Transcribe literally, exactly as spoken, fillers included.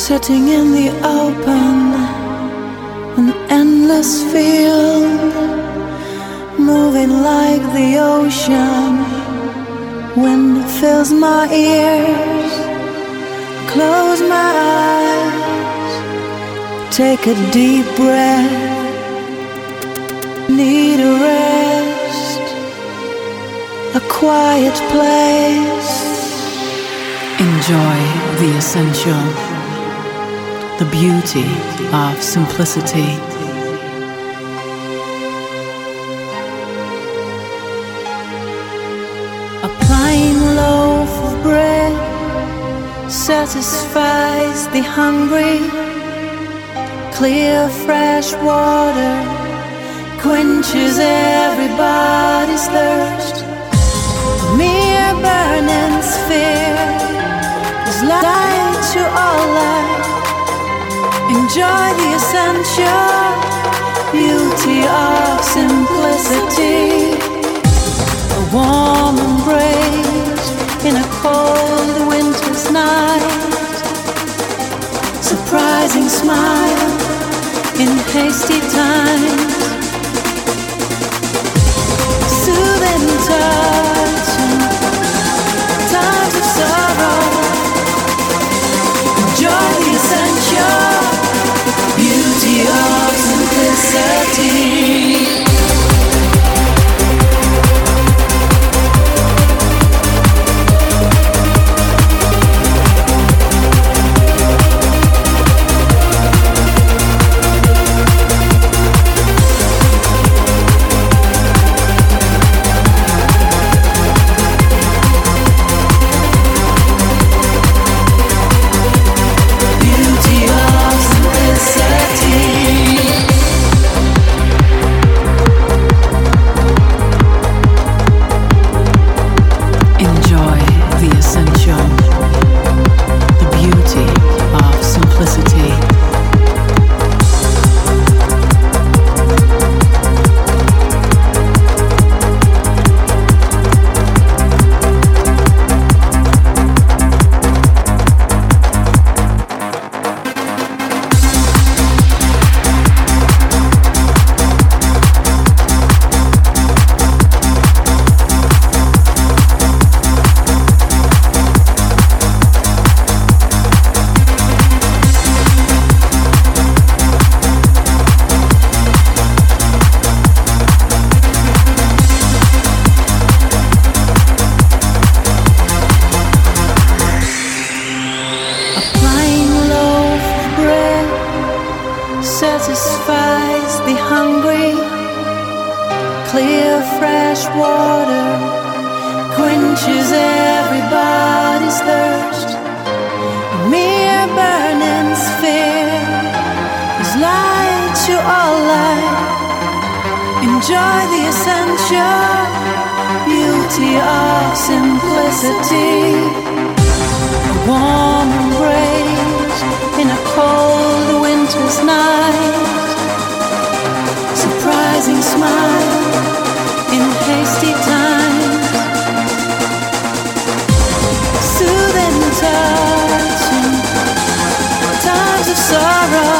Sitting in the open, an endless field, moving like the ocean. Wind fills my ears. Close my eyes, take a deep breath. Need a rest, a quiet place. Enjoy the essential, the beauty of simplicity. A plain loaf of bread satisfies the hungry. Clear, fresh water quenches everybody's thirst. Mere burning sphere is light to all life. Enjoy the essential beauty of simplicity. A warm embrace in a cold winter's night. Surprising smile in hasty times. Soothing touch in times of sorrow. Enjoy the essential beauty of simplicity. Satisfies the hungry. Clear, fresh water quenches everybody's thirst. A mere burning sphere is light to all life. Enjoy the essential beauty of simplicity. A warm embrace in a cold winter's night. Surprising smile in hasty times. Soothing touch in times of sorrow.